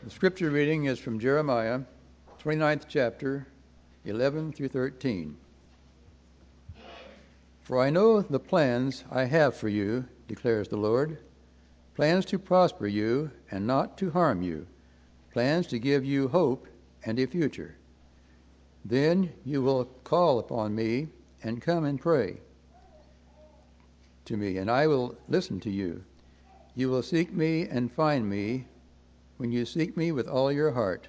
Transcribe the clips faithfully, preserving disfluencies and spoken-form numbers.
The scripture reading is from Jeremiah, twenty-ninth chapter, eleven through thirteen. For I know the plans I have for you, declares the Lord, plans to prosper you and not to harm you, plans to give you hope and a future. Then you will call upon me and come and pray to me, and I will listen to you. You will seek me and find me when you seek me with all your heart.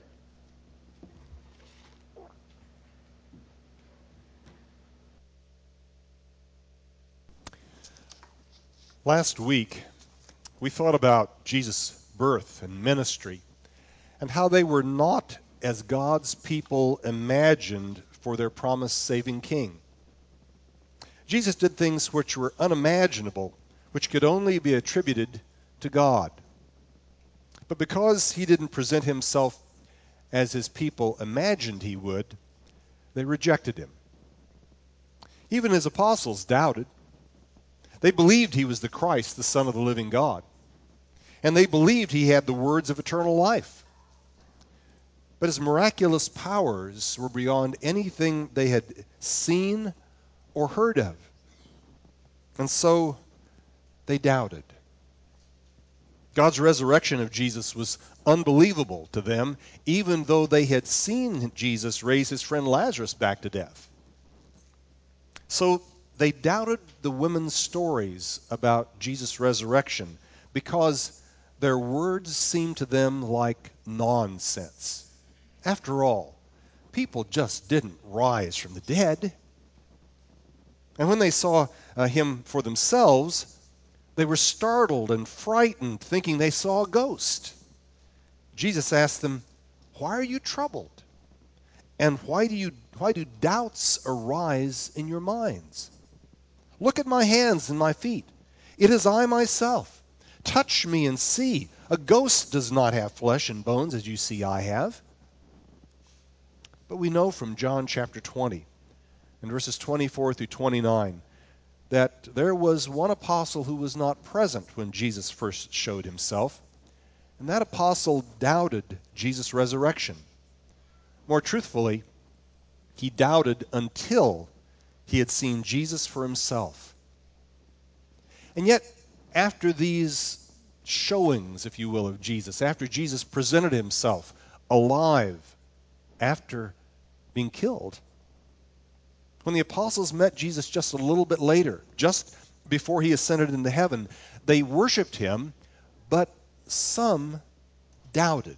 Last week, we thought about Jesus' birth and ministry and how they were not as God's people imagined for their promised saving king. Jesus did things which were unimaginable, which could only be attributed to God. But because he didn't present himself as his people imagined he would, they rejected him. Even his apostles doubted. They believed he was the Christ, the Son of the living God. And they believed he had the words of eternal life. But his miraculous powers were beyond anything they had seen or heard of. And so they doubted. God's resurrection of Jesus was unbelievable to them, even though they had seen Jesus raise his friend Lazarus back to death. So they doubted the women's stories about Jesus' resurrection because their words seemed to them like nonsense. After all, people just didn't rise from the dead. And when they saw uh, him for themselves, they were startled and frightened, thinking they saw a ghost. Jesus asked them, "Why are you troubled? And why do you why do doubts arise in your minds? Look at my hands and my feet. It is I myself. Touch me and see. A ghost does not have flesh and bones as you see I have." But we know from John chapter twenty and verses twenty-four through twenty-nine that there was one apostle who was not present when Jesus first showed himself, and that apostle doubted Jesus' resurrection. More truthfully, he doubted until he had seen Jesus for himself. And yet, after these showings, if you will, of Jesus, after Jesus presented himself alive after being killed, when the apostles met Jesus just a little bit later, just before he ascended into heaven, they worshiped him, but some doubted.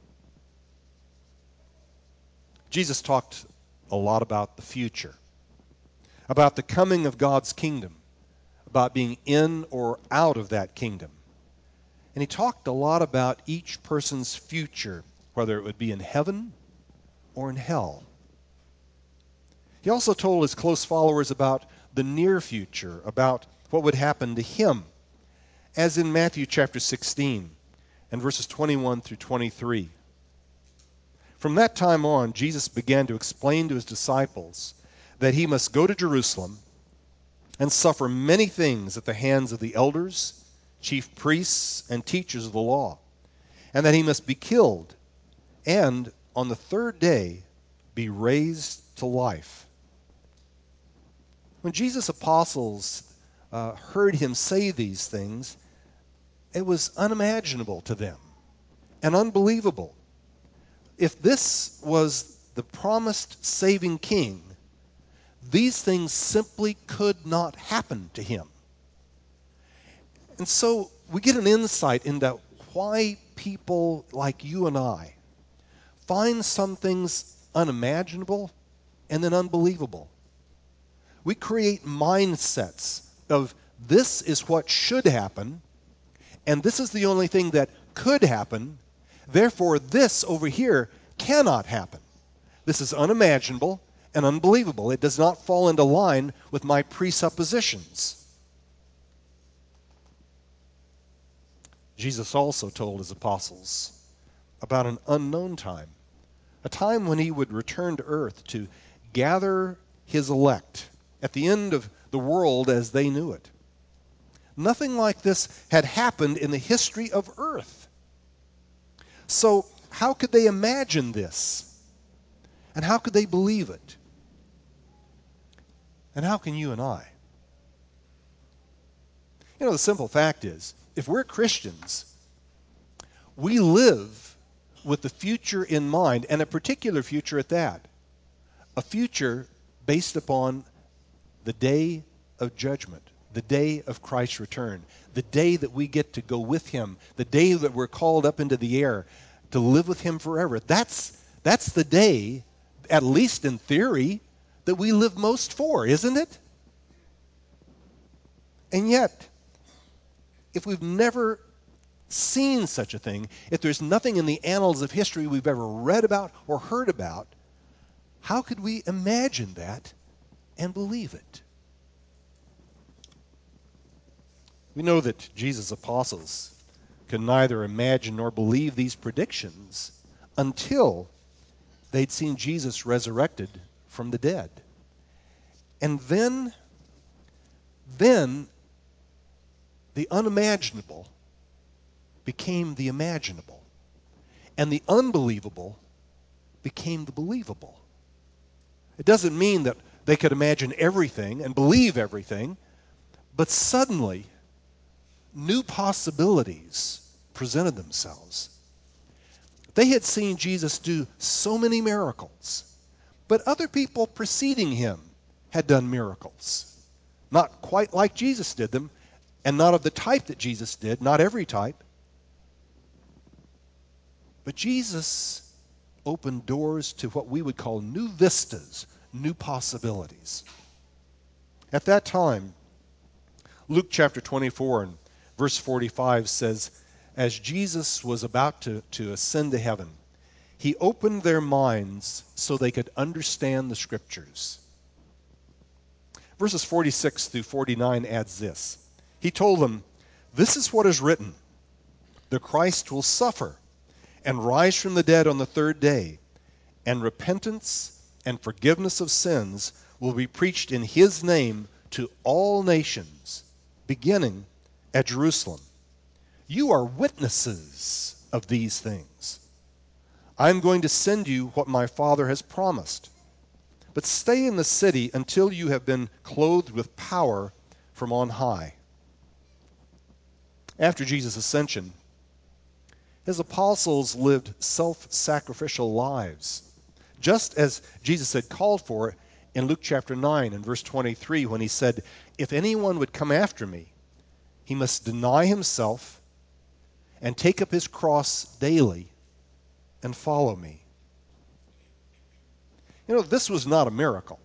Jesus talked a lot about the future, about the coming of God's kingdom, about being in or out of that kingdom. And he talked a lot about each person's future, whether it would be in heaven or in hell. He also told his close followers about the near future, about what would happen to him, as in Matthew chapter sixteen and verses twenty-one through twenty-three. From that time on, Jesus began to explain to his disciples that he must go to Jerusalem and suffer many things at the hands of the elders, chief priests, and teachers of the law, and that he must be killed and on the third day be raised to life. When Jesus' apostles uh, heard him say these things, it was unimaginable to them and unbelievable. If this was the promised saving king, these things simply could not happen to him. And so we get an insight into why people like you and I find some things unimaginable and then unbelievable. We create mindsets of this is what should happen, and this is the only thing that could happen, therefore this over here cannot happen. This is unimaginable and unbelievable. It does not fall into line with my presuppositions. Jesus also told his apostles about an unknown time, a time when he would return to earth to gather his elect at the end of the world as they knew it. Nothing like this had happened in the history of earth. So how could they imagine this? And how could they believe it? And how can you and I? You know, the simple fact is, if we're Christians, we live with the future in mind, and a particular future at that. A future based upon the day of judgment, the day of Christ's return, the day that we get to go with him, the day that we're called up into the air to live with him forever. That's, that's the day, at least in theory, that we live most for, isn't it? And yet, if we've never seen such a thing, if there's nothing in the annals of history we've ever read about or heard about, how could we imagine that and believe it? We know that Jesus' apostles could neither imagine nor believe these predictions until they'd seen Jesus resurrected from the dead. And then, then the unimaginable became the imaginable, and the unbelievable became the believable. It doesn't mean that they could imagine everything and believe everything, but suddenly new possibilities presented themselves. They had seen Jesus do so many miracles, but other people preceding him had done miracles. Not quite like Jesus did them, and not of the type that Jesus did, not every type. But Jesus opened doors to what we would call new vistas, new possibilities. At that time, Luke chapter twenty-four and verse forty-five says, as Jesus was about to, to ascend to heaven, he opened their minds so they could understand the Scriptures. Verses forty-six through forty-nine adds this. He told them, this is what is written, the Christ will suffer and rise from the dead on the third day, and repentance and forgiveness of sins will be preached in his name to all nations, beginning at Jerusalem. You are witnesses of these things. I am going to send you what my Father has promised. But stay in the city until you have been clothed with power from on high. After Jesus' ascension, his apostles lived self-sacrificial lives, just as Jesus had called for in Luke chapter nine and verse twenty-three when he said, if anyone would come after me, he must deny himself and take up his cross daily and follow me. You know, this was not a miracle.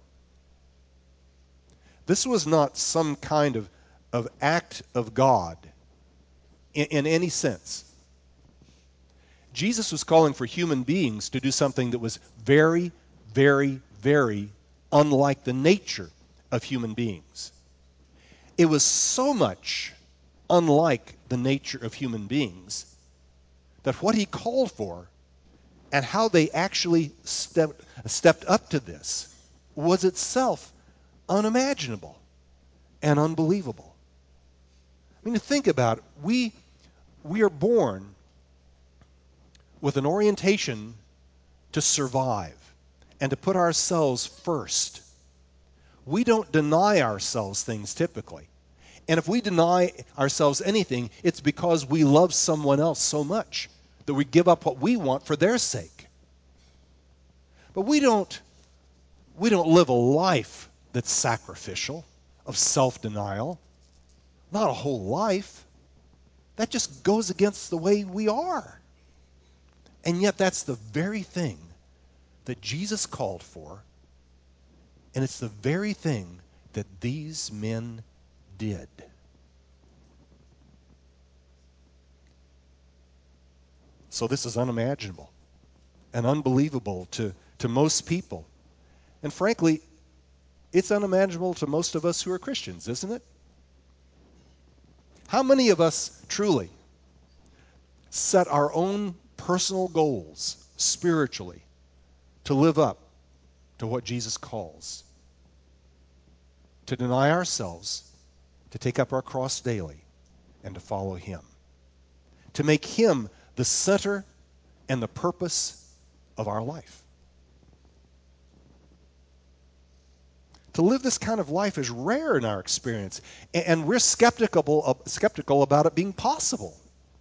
This was not some kind of, of act of God in, in any sense. Jesus was calling for human beings to do something that was very, very, very unlike the nature of human beings. It was so much unlike the nature of human beings that what he called for and how they actually stepped, stepped up to this was itself unimaginable and unbelievable. I mean, to think about it, we, we are born with an orientation to survive and to put ourselves first. We don't deny ourselves things typically. And if we deny ourselves anything, it's because we love someone else so much that we give up what we want for their sake. But we don't, we don't live a life that's sacrificial, of self-denial. Not a whole life. That just goes against the way we are. And yet that's the very thing that Jesus called for, and it's the very thing that these men did. So this is unimaginable and unbelievable to, to most people. And frankly, it's unimaginable to most of us who are Christians, isn't it? How many of us truly set our own personal goals spiritually to live up to what Jesus calls? To deny ourselves, to take up our cross daily, and to follow him. To make him the center and the purpose of our life. To live this kind of life is rare in our experience, and we're skeptical, skeptical about it being possible.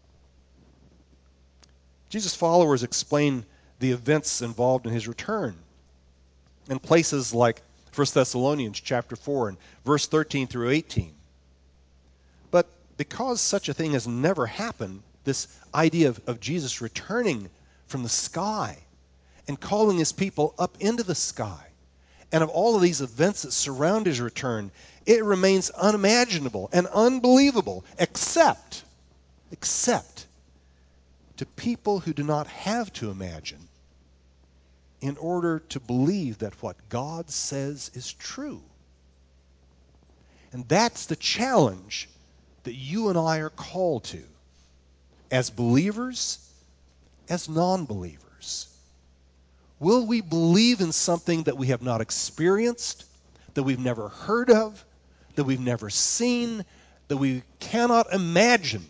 Jesus' followers explain the events involved in his return in places like First Thessalonians chapter four and verse thirteen through eighteen. But because such a thing has never happened, this idea of, of Jesus returning from the sky and calling his people up into the sky, and of all of these events that surround his return, it remains unimaginable and unbelievable, except, except to people who do not have to imagine in order to believe that what God says is true. And that's the challenge that you and I are called to, as believers, as non-believers. Will we believe in something that we have not experienced, that we've never heard of, that we've never seen, that we cannot imagine?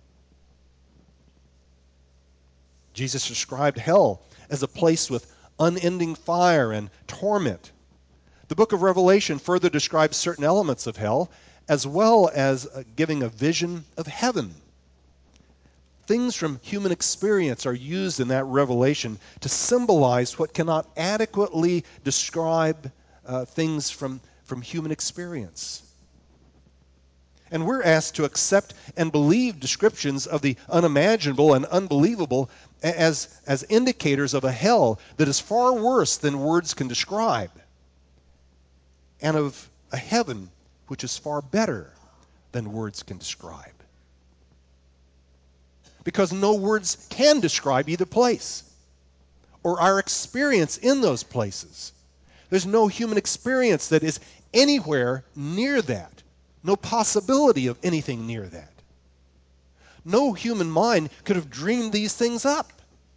Jesus described hell as a place with unending fire and torment. The book of Revelation further describes certain elements of hell, as well as uh, giving a vision of heaven. Things from human experience are used in that revelation to symbolize what cannot adequately describe uh, things from, from human experience. And we're asked to accept and believe descriptions of the unimaginable and unbelievable as, as indicators of a hell that is far worse than words can describe, and of a heaven which is far better than words can describe. Because no words can describe either place or our experience in those places. There's no human experience that is anywhere near that. No possibility of anything near that. No human mind could have dreamed these things up.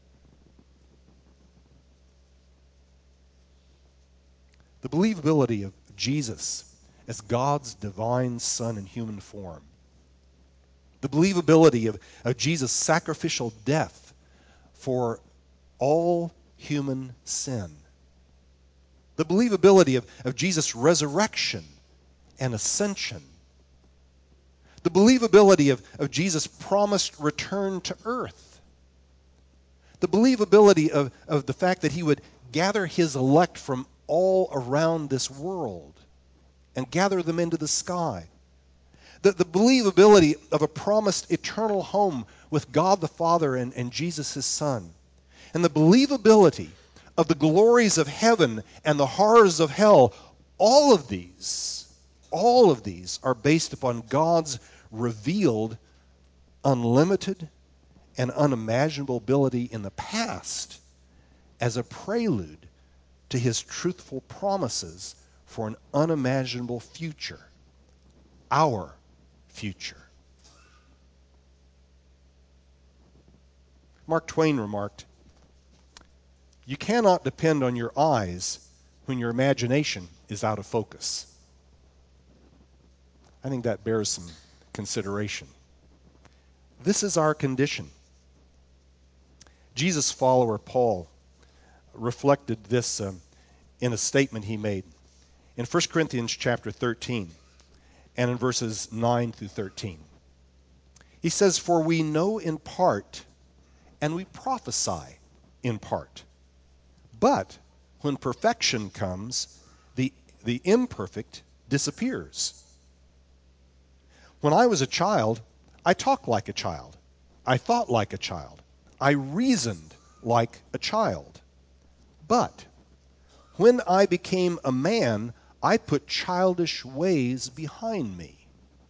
The believability of Jesus as God's divine Son in human form. The believability of, of Jesus' sacrificial death for all human sin. The believability of, of Jesus' resurrection and ascension. The believability of, of Jesus' promised return to earth. The believability of, of the fact that he would gather his elect from all around this world and gather them into the sky. The, the believability of a promised eternal home with God the Father and, and Jesus his Son. And the believability of the glories of heaven and the horrors of hell. All of these, all of these are based upon God's revealed, unlimited, and unimaginable ability in the past as a prelude to his truthful promises for an unimaginable future, our future. Mark Twain remarked, "You cannot depend on your eyes when your imagination is out of focus." I think that bears some consideration. This is our condition. Jesus' follower Paul reflected this um, in a statement he made in First Corinthians chapter thirteen and in verses nine through thirteen. He says, "For we know in part and we prophesy in part. But when perfection comes, the, the imperfect disappears. When I was a child, I talked like a child. I thought like a child. I reasoned like a child. But when I became a man, I put childish ways behind me.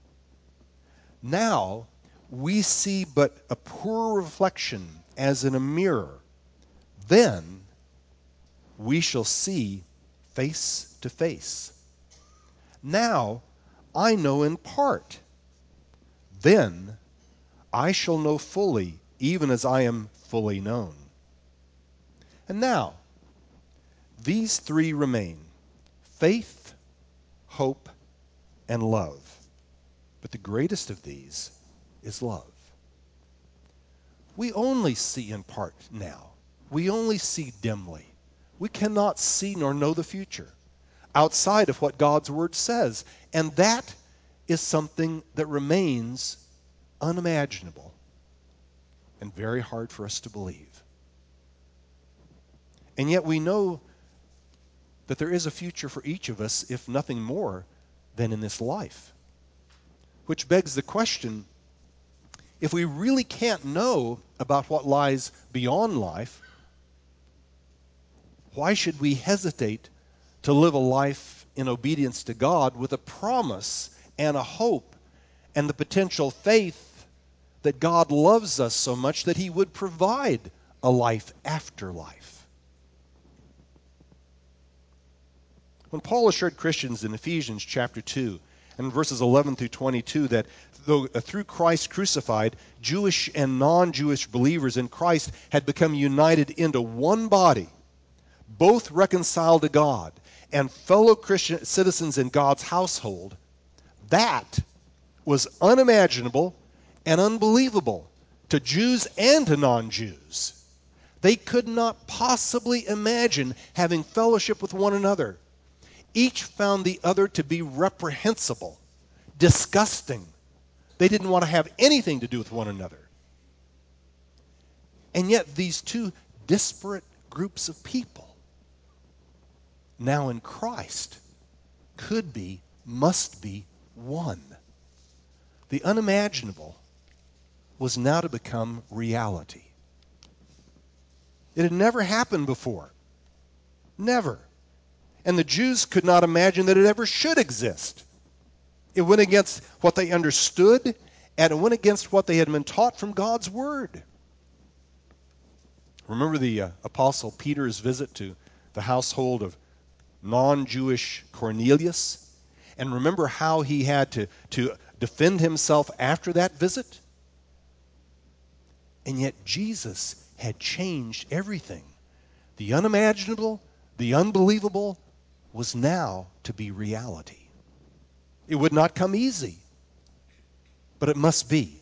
Now we see but a poor reflection as in a mirror. Then we shall see face to face. Now I know in part. Then I shall know fully, even as I am fully known." And now, these three remain: faith, hope, and love. But the greatest of these is love. We only see in part now. We only see dimly. We cannot see nor know the future outside of what God's Word says. And that is something that remains unimaginable and very hard for us to believe. And yet we know that there is a future for each of us, if nothing more than in this life. Which begs the question, if we really can't know about what lies beyond life, why should we hesitate to live a life in obedience to God with a promise and a hope and the potential faith that God loves us so much that He would provide a life after life? When Paul assured Christians in Ephesians chapter two and verses eleven through twenty-two that though uh, through Christ crucified, Jewish and non-Jewish believers in Christ had become united into one body, both reconciled to God and fellow Christian citizens in God's household, that was unimaginable and unbelievable to Jews and to non-Jews. They could not possibly imagine having fellowship with one another. Each found the other to be reprehensible, disgusting. They didn't want to have anything to do with one another. And yet these two disparate groups of people, now in Christ, could be, must be one. The unimaginable was now to become reality. It had never happened before. Never. And the Jews could not imagine that it ever should exist. It went against what they understood, and it went against what they had been taught from God's Word. Remember the uh, Apostle Peter's visit to the household of non-Jewish Cornelius? And remember how he had to, to defend himself after that visit? And yet Jesus had changed everything. The unimaginable, the unbelievable was now to be reality. It would not come easy, but it must be.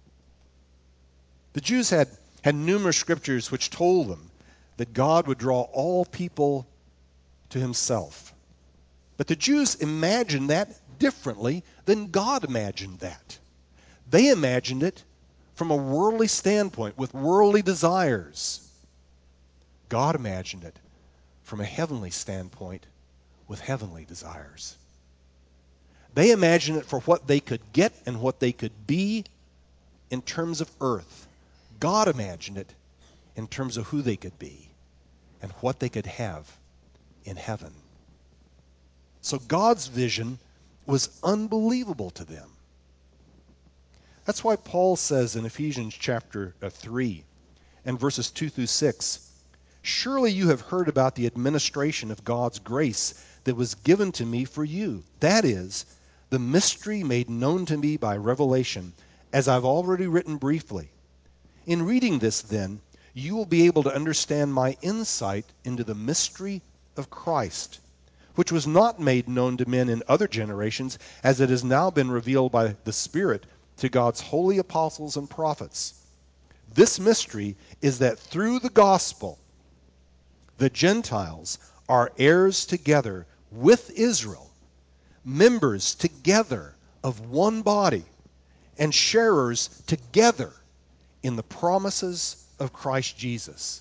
The Jews had, had numerous scriptures which told them that God would draw all people to Himself. But the Jews imagined that differently than God imagined that. They imagined it from a worldly standpoint, with worldly desires. God imagined it from a heavenly standpoint, with heavenly desires. They imagined it for what they could get and what they could be in terms of earth. God imagined it in terms of who they could be and what they could have in heaven. So God's vision was unbelievable to them. That's why Paul says in Ephesians chapter three and verses two through six, "Surely you have heard about the administration of God's grace that was given to me for you. That is, the mystery made known to me by revelation, as I've already written briefly. In reading this, then, you will be able to understand my insight into the mystery of Christ, which was not made known to men in other generations, as it has now been revealed by the Spirit to God's holy apostles and prophets. This mystery is that through the gospel, the Gentiles are heirs together with Israel, members together of one body, and sharers together in the promises of Christ Jesus."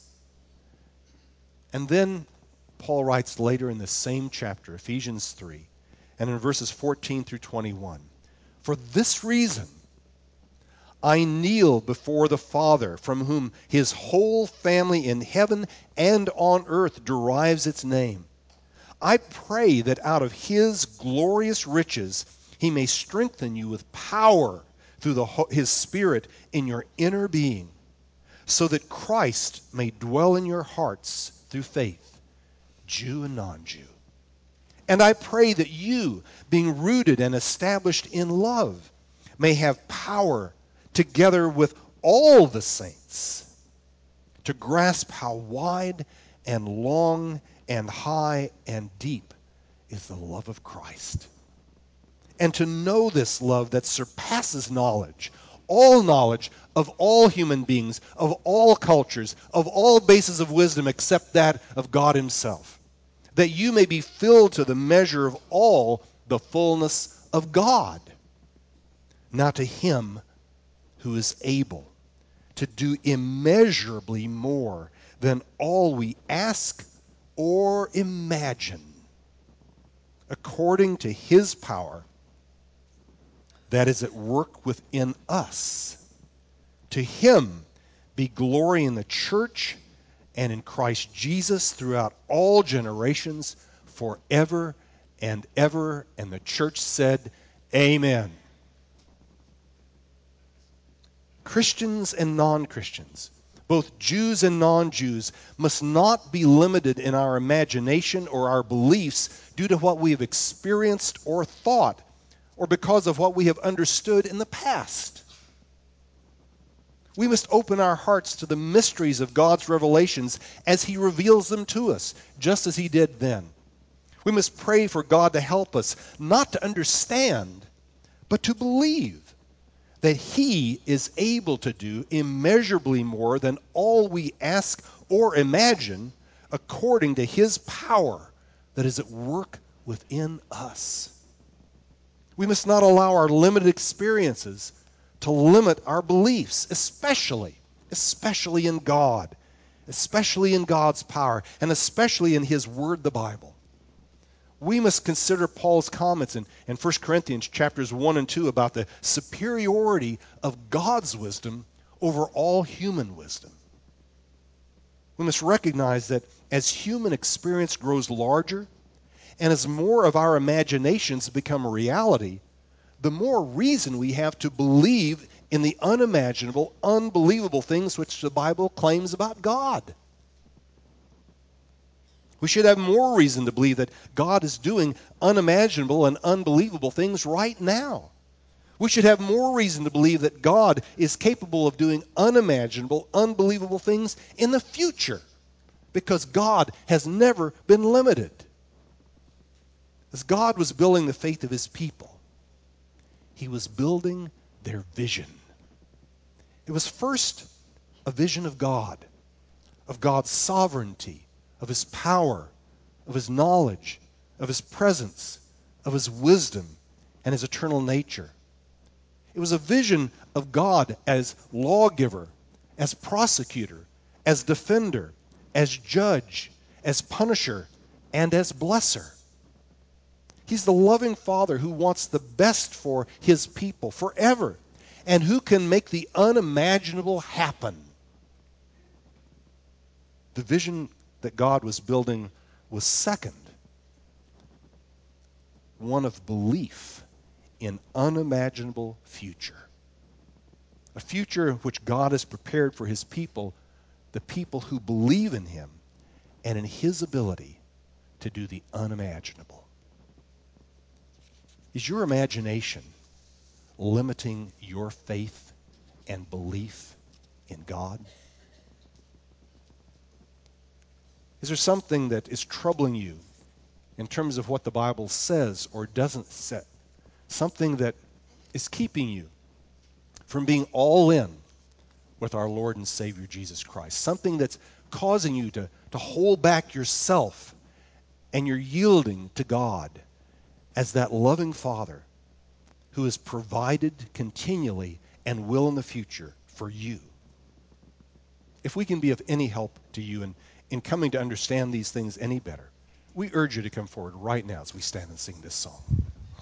And then Paul writes later in the same chapter, Ephesians three, and in verses fourteen through twenty-one, "For this reason I kneel before the Father, from whom His whole family in heaven and on earth derives its name. I pray that out of His glorious riches He may strengthen you with power through the, His Spirit in your inner being, so that Christ may dwell in your hearts through faith, Jew and non-Jew. And I pray that you, being rooted and established in love, may have power together with all the saints to grasp how wide and long and high and deep is the love of Christ, and to know this love that surpasses knowledge, all knowledge of all human beings, of all cultures, of all bases of wisdom except that of God himself, that you may be filled to the measure of all the fullness of God. Now to him who is able to do immeasurably more than all we ask or imagine, according to his power that is at work within us. To him be glory in the church and in Christ Jesus throughout all generations, forever and ever. And the church said, Amen. Christians and non-Christians, both Jews and non-Jews, must not be limited in our imagination or our beliefs due to what we have experienced or thought, or because of what we have understood in the past. We must open our hearts to the mysteries of God's revelations as he reveals them to us, just as he did then. We must pray for God to help us not to understand, but to believe that he is able to do immeasurably more than all we ask or imagine, according to his power that is at work within us. We must not allow our limited experiences to limit our beliefs, especially, especially in God, especially in God's power, and especially in his word, the Bible. We must consider Paul's comments in, in First Corinthians chapters one and two about the superiority of God's wisdom over all human wisdom. We must recognize that as human experience grows larger, and as more of our imaginations become a reality, the more reason we have to believe in the unimaginable, unbelievable things which the Bible claims about God. We should have more reason to believe that God is doing unimaginable and unbelievable things right now. We should have more reason to believe that God is capable of doing unimaginable, unbelievable things in the future, because God has never been limited. As God was building the faith of his people, he was building their vision. It was first a vision of God, of God's sovereignty, of his power, of his knowledge, of his presence, of his wisdom, and his eternal nature. It was a vision of God as lawgiver, as prosecutor, as defender, as judge, as punisher, and as blesser. He's the loving Father who wants the best for his people forever, and who can make the unimaginable happen. The vision that God was building was second, one of belief in unimaginable future. A future which God has prepared for his people, the people who believe in him and in his ability to do the unimaginable. Is your imagination limiting your faith and belief in God? Is there something that is troubling you in terms of what the Bible says or doesn't say? Something that is keeping you from being all in with our Lord and Savior Jesus Christ? Something that's causing you to, to hold back yourself, and you're yielding to God as that loving Father who has provided continually and will in the future for you. If we can be of any help to you in, in coming to understand these things any better, we urge you to come forward right now as we stand and sing this song.